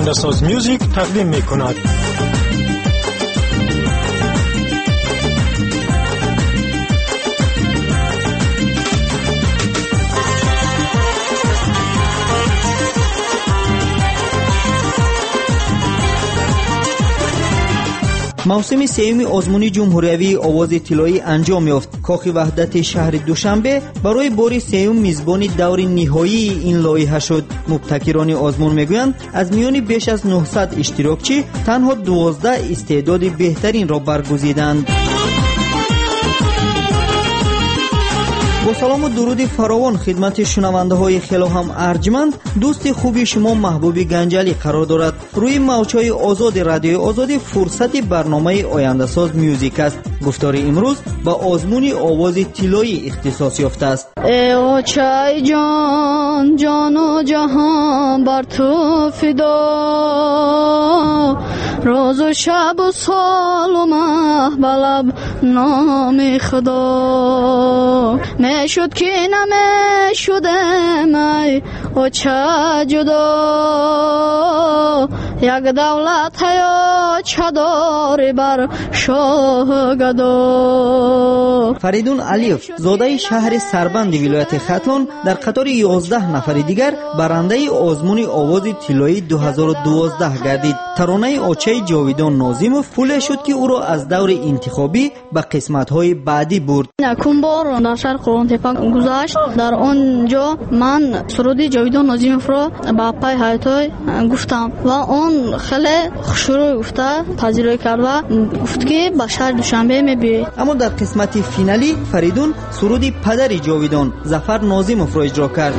آینده‌ساز میوزیک تقدیم می‌کند. موسم سیوم آزمونی جمهوریوی آواز طلایی انجام یافت. کاخ وحدت شهر دوشنبه برای بار سیوم میزبان دور نهایی این لایحه شد. مبتکران آزمون میگویند از میان بیش از 900 اشتراکچی تنها 12 استعداد بهترین را برگزیدند. با سلام و درود فراوان خدمت شنونده های خیلی هم ارجمند. دوست خوبی شما محبوب گنجلی قرار دارد. روی موج‌های آزاد رادیو آزادی فرصت برنامه آینده ساز میوزیک است. گفتار امروز با آزمون آواز طلایی اختصاص یافته است. ای چای جان جان و جهان بر تو فدا، روز و شب و سال و ماه بلب نام خدا، میشد که نمیشده می و چه جدا، یک دولت یا چه داری بر شاه گدا. فریدون علیف زاده شهر سربند ولایت ختلان در قطار 11 نفر دیگر برنده آزمون آواز طلایی 2012 گردید. ترانه آچه جاویدان ناظیموف پول شد که او را از دور انتخابی به قسمت‌های بعدی برد. یکم بار در شهر قرآن تپه گذشت. در آنجا من سرود جاویدان ناظیموف را با پای حیاتای گفتم و آن خیلی خوشرو گفته پذیرایی کرد و گفت که به شهر دوشنبه می‌بری. اما در قسمت فینالی فریدون سرود پدر جاویدان ظفر ناظیموف را اجرا کرد.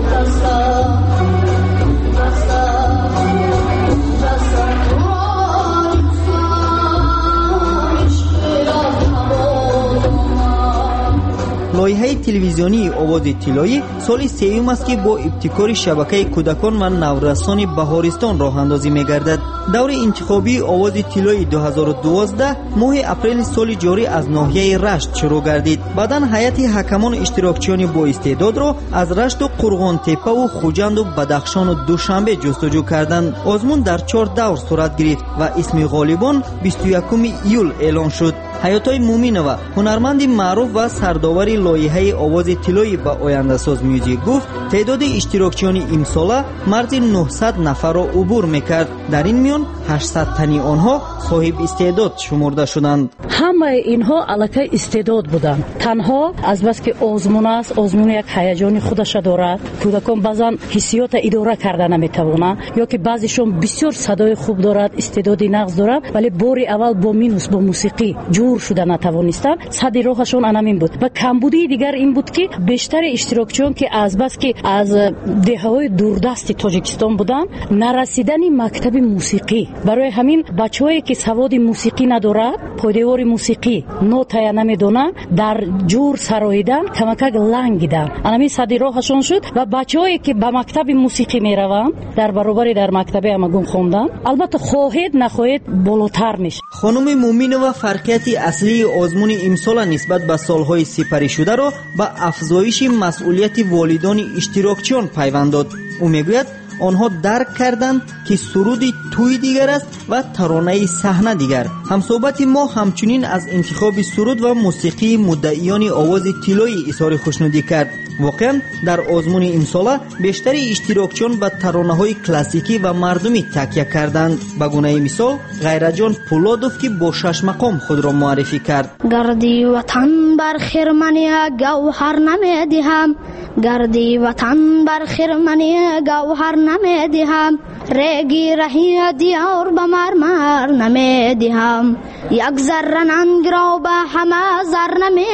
لایحه تلویزیونی آواز طلایی سال سوم است که با ابتکار شبکه کودکان و نورسان بهارستان راه اندازی می‌گردد. دور انتخابی آواز طلایی 2012 ماه اپریل سال جاری از ناحیه رشت شروع گردید. بعداً هیئت حکمان اشتراکچیان با استعداد را از رشت و قرغان تپه و خوجند و بدخشان و دوشنبه جستجو کردند. آزمون در 4 دور صورت گرفت و اسم غالبان 21 ایول اعلان شد. حیاتای مومینова هنرمند معروف و سرداور لایحه آواز طلایی با آینده ساز میوزیک گفت تعداد اشتراکچیان امساله مرز 900 نفر را عبور میکرد. در این میان 800 تنی آنها صاحب استعداد شمرده شدند. همه اینها الکی استعداد بودند. تنها از بس که آزمون است، آزمون یک هیجان خودش دارد. کودکان بعضن حسیات اداره کرده نمیتوانند یا که بعضیشون بسیار صدای خوب دارد، استعداد نقص دارد ولی بار اول با مینوس با موسیقی جور شده نتوانستند. صد راهشون انامین بود. و کمبودی دیگر این بود که بیشتر اشتراکچیان که از بس که از دههای دوردست تاجیکستان بودند نرسیدن مکتب موسیقی، برای همین بچه‌هایی که سواد موسیقی ندارد، پایدار موسیقی نوتای نمیدونن، در جور سراییدن کمکک لنگیدن. همین صد راهشون شد و بچه‌هایی که به مکتب موسیقی میروند در برابر در مکتب همگون خوندن، البته خواهید نخواهید بالاتر میشه. خانم مومینова فرقیت اصلی آزمون امسال نسبت به سالهای سپری شده را به افزایش مسئولیت والدان اشتراکچیان پیوند داد. او میگوید آنها درک کردند که سرود توی دیگر است و ترانه صحنه دیگر. همصحبت ما همچنین از انتخاب سرود و موسیقی مدعیان آواز طلایی اظهار خوشنودی کرد. واقعا در آزمون امساله بیشتر اشتراکچیان به ترانه‌های کلاسیکی و مردمی تکیه کردند. به گونه مثال غیرجان پولادوف که با 6 مقام خود را معرفی کرد. گردی وطن بر خرمنی گوهر نمیدهم، گردی وطن بر خرمنی گوهر نمیدهم، رگی رهی دیار به مرمر نمیدهم، یک ذره ننگ را به همه زر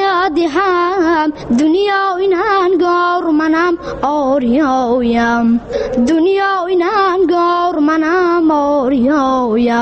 نمیدهم، دنیا این انگار منم آریایم، دنیا این انگار منم آریایم.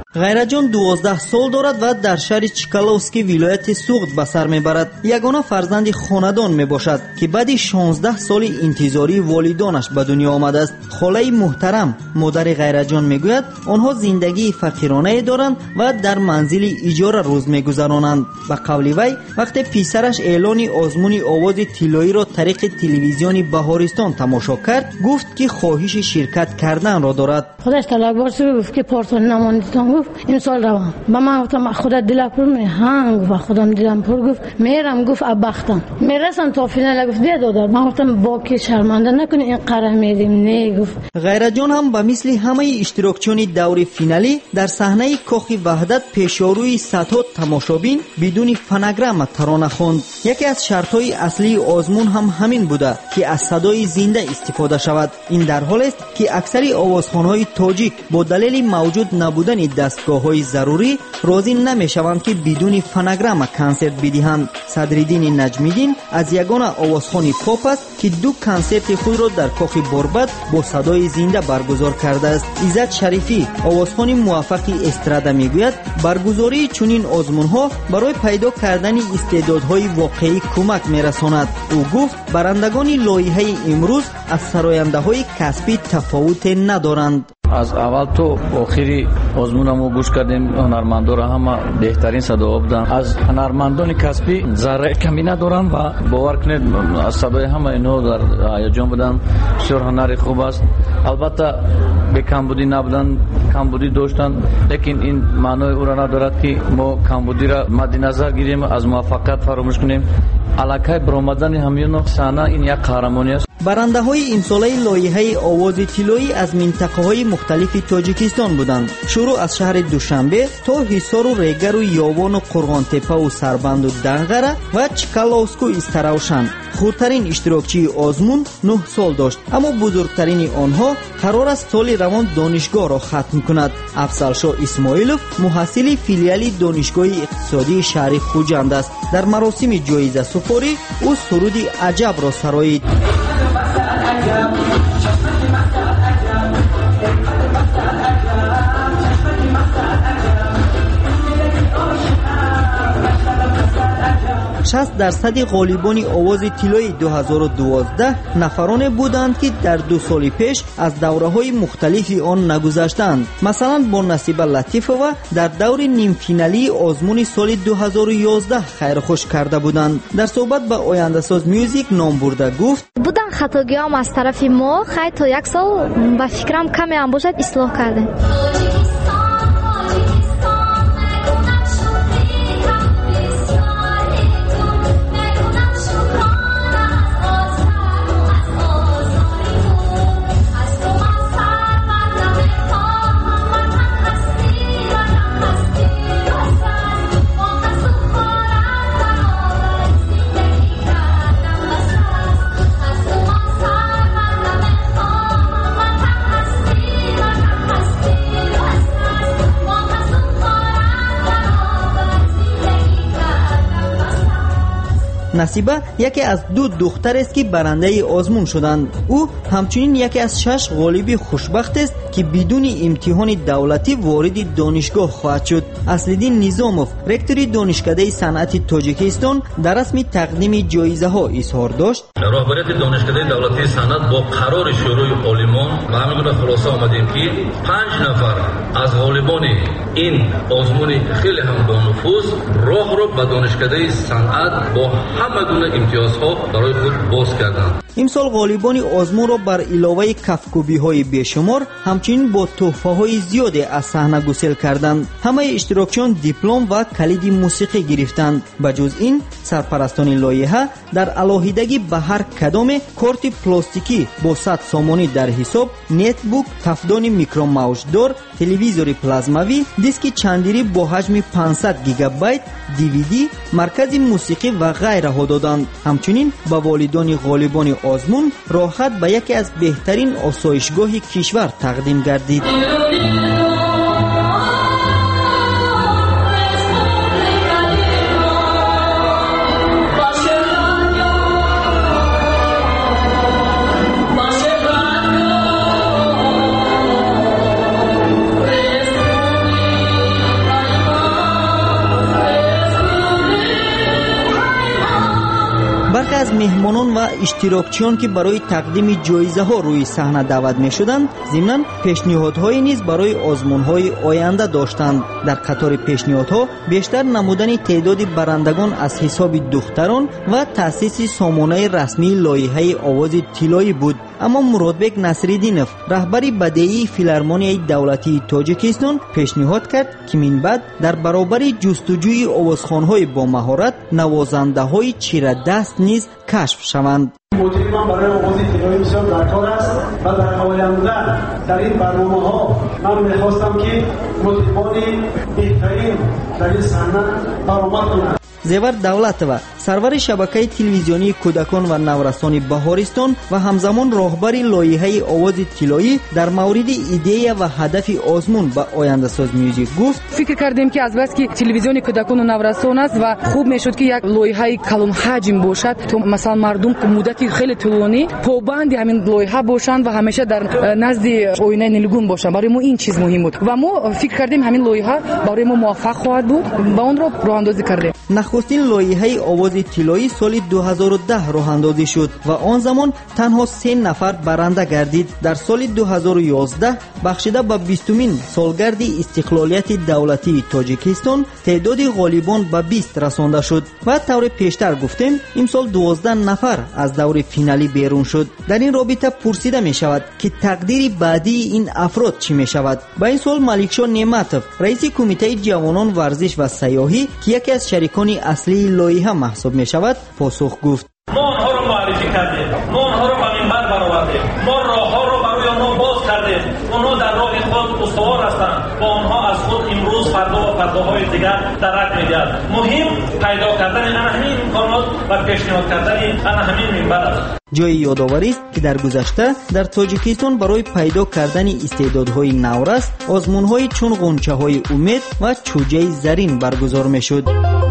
ғайраҷон 12 сол дорад ва дар шаҳри Чкаловский вилояти Суғд ба сар мебарад. Ягона фарзанди хонадон мебошад ки баъди 16 соли интизории волидонаш ба дунё омадааст. холаи муҳтарам модари ғайраҷон мегӯяд онҳо зиндагии фақиронае доранд ва дар манзили иҷора рӯз мегузаронанд. ба қавли вай вақте писараш эълони озмуни овози тиллоиро тариқи телевизиони Баҳористон тамошо кард, гуфт ки хоҳиши ширкат карданро дорад. خودش طلبکار شد گفت که پارسال نماندیتان گفت این سال روم با من گفتم خودت دل پر می هنگ و خودم دلم پر گفت میرم گفت ابختم میرسم تا فینال گفت بیا دادر من گفتم باکی شرمنده نکنی این قره میریم نه گفت. غیرجان هم به مثل همه اشتراکچیان دور فینالی در صحنه کاخ وحدت پیشاروی صدها تماشابین بدون فونوگرام ترانه خواند. یکی از شرطهای اصلی آزمون هم همین بوده که از صدای زنده استفاده شود. این در حالی است که اکثر آوازخوان‌های تاجیک با دلیل موجود نبودن دستگاه‌های ضروری راضی نمی‌شوند که بدون فونوگرام کنسرت بدهند. صدرالدین نجمیدین از یگانه آوازخوان پاپ است که دو کنسرت خود را در کاخ باربد با صدای زنده برگزار کرده است. عزت شریفی آوازخوان موفق استرادا میگوید برگزاری چنین آزمون‌ها برای پیدا کردن استعدادهای واقعی کمک می‌رساند. او گفت برندگان لایحه امروز از سراینده‌های کسبی تفاوت ندارند. از اول تو آخری آزمونمو گوش کردیم، هنرمندان همه بهترین صدا بودن. از هنرمندان کسبی ذره کمی ندارن و باور کنید از صدای همه اینها در هیجان بودن. بسیار هنر خوب است. البته به کمبودی نبودن، کمبودی داشتن، لیکن این معنای او را ندارد که ما کمبودی را مد نظر گیریم، از موفقیت فراموش کنیم. علاقه برآمدن همیون صحنه این یک قهرمانی است. برنده های امساله لایحه آواز طلایی از منطقه های مختلف تاجیکستان بودند. شروع از شهر دوشنبه تا حصار و ریگر و یاوان و قرغانتپه و سربند و دنغره و چکالوسکو استراوشن. خردترین اشتراکچی آزمون 9 سال داشت، اما بزرگترین آنها قرار است سال روان دانشگاه را ختم کند. افضلشاه اسماعیلوف محصل فیلیال دانشگاه اقتصادی شهر خوجند است. در مراسم جایزه سپاری او سرود عجب را سرایید. درصد غالبان آواز طلایی 2012 نفران بودند که در 2 سال پیش از دوره‌های مختلف آن نگذشتند. مثلا با نصیبه لطیفова در دور نیم فینالی آزمون سال 2011 خیر خوش کرده بودند. در صحبت با آینده ساز میوزیک نام برده گفت بودن خطاگیام از طرف ما خیلی تا 1 سال با فکرم کمی هم باشد اصلاح کردیم. نصیبه یکی از 2 دختر است که برنده آزمون شدند. او همچنین یکی از 6 غالب خوشبخت است که بدون امتحان دولتی وارد دانشگاه خواهد شد. اصلالدین نظاموف رکتور دانشکده صنعت تاجیکستان در رسم تقدیم جایزه ها اظهار داشت. راهبریت دانشکده دولتی صنعت با قرار شروع عالمان و همین گونه خلاصه آمدیم که 5 نفر از غالبان این آزمون خیلی هم با نفوذ راه رو به دانشکده صنعت با همه گونه امتیازها برای خود باز کردند. امسال غالبان آزمون را بر علاوه کفکوبی های بیشمار همچنین با تحفه های زیادی از صحنه گسیل کردند. همه اشتراکچیان دیپلم و کلید موسیقی گرفتند. بجز این سرپرستان لایحه در علاهیدگی به هر کدام کارت پلاستیکی با 100 سامانی در حساب، نت بوک، کفدان میکرو موج دار، تلویزیون پلازموی، دیسک چندری با حجم 500 گیگابایت، دیویدی، مرکز موسیقی و غیره ها دادند. همچنین به والدان غالبان آزمون راحت به یکی از بهترین آسایشگاه کشور تقدیم گردید. برخی از مهمانان و اشتراکچیان که برای تقدیم جایزه ها روی صحنه دعوت می شدند ضمناً پیشنهادهای نیز برای آزمون‌های آینده داشتند. در قطار پیشنهادها بیشتر نمودن تعداد برندگان از حساب دختران و تأسیس سامانه رسمی لایحه آواز طلایی بود. اما مرادبک نصرالدینов رهبری بدیعی فیلارمونیای دولتی تاجیکستان پیشنهاد کرد که من بعد در برابر جستجوی آوازخوان‌های با مهارت نوازنده‌های چیره‌دست نیز کشف شوند. مطربان برای آواز طلایی بسیار درکار است و در آینده در این برنامه‌ها من می‌خواستم که مطربان بهترین در این صحنه برآمد کنند. زیور دولتова سرور شبکه تلویزیونی کودکان و نورسان بهارستان و همزمان راهبر لایحه آواز طلایی در مورد ایده و هدف آزمون با آینده ساز میوزیک گفت: فکر کردیم که از بس که تلویزیون کودکان و نورسان است و خوب میشد که یک لایحه کلان حجم باشد تو مثلا مردم که مدتی خیلی طولانی پابند همین لایحه باشند و همیشه در نزد آینه نیلگون باشند. برای ما این چیز مهم بود و ما فکر کردیم همین لایحه برای ما موفق خواهد بود و اون را راه اندازی کردیم. نخستین لایحه آواز طلایی سال 2010 راه اندازی شد و آن زمان تنها 3 نفر برنده گردید. در سال 2011 بخشیده به 20مین سالگرد استقلالیت دولتی تاجیکستان تعداد غالبان به 20 رسانده شد و طور پیشتر گفتیم امسال 12 نفر از دور فینالی بیرون شد. در این رابطه پرسیده می شود که تقدیر بعدی این افراد چی می شود؟ با این سال ملکشاه نعمتov رئیس کمیته جوانان ورزش و سیاحی که یکی از شریکان اصلی لایحه محسوب می شود پاسخ گفت: ما آنها را معرفی کردیم، ما آنها را به منبر برآوردیم، ما راهها را برای آنها باز کردیم. آنها در راه خود استوار هستند و آنها از خود امروز فردا و فرداهای دیگر درک می‌دهند. مهم پیدا کردن همین امکانات و پیشنهاد کردن همین منبر است. جای یادآوری است که در گذشته در تاجیکستان برای پیدا کردن استعدادهای نورس آزمون‌های چون غنچه‌های امید و چوجه زرین برگزار می‌شد.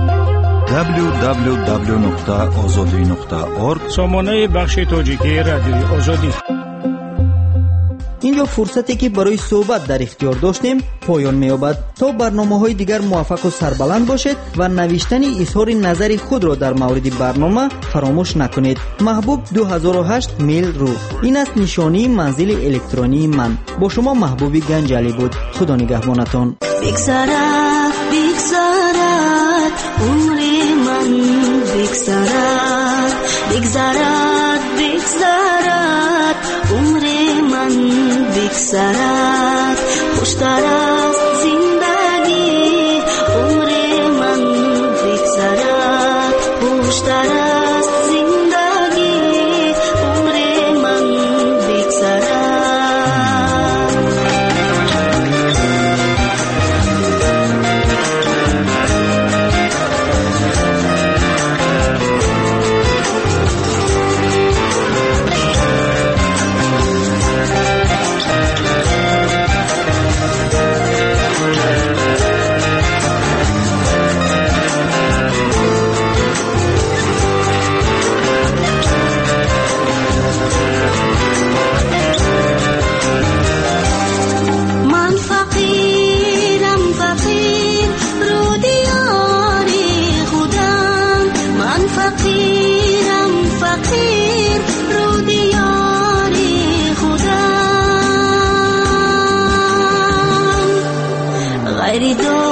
www.azadi.org سامانه بخش تاجیکی رادیوی آزادی. اینجا فرصتی که برای صحبت در اختیار داشتیم پایان می‌یابد. تا برنامه‌های دیگر موفق و سربلند باشید و نوشتن اظهار نظر خود را در مورد برنامه فراموش نکنید. محبوب 2008 میل رو این است نشانی منزل الکترونی من. با شما محبوبی گنجالی بود. خدا نگهبانتان. بگذرد عمر من، بگذرد عمر من، بگذرد خوشتر از زندگی عمر من، بگذرد خوشتر از زندگی عمر من، بگذرد. فقیر رو دیار خودم غیر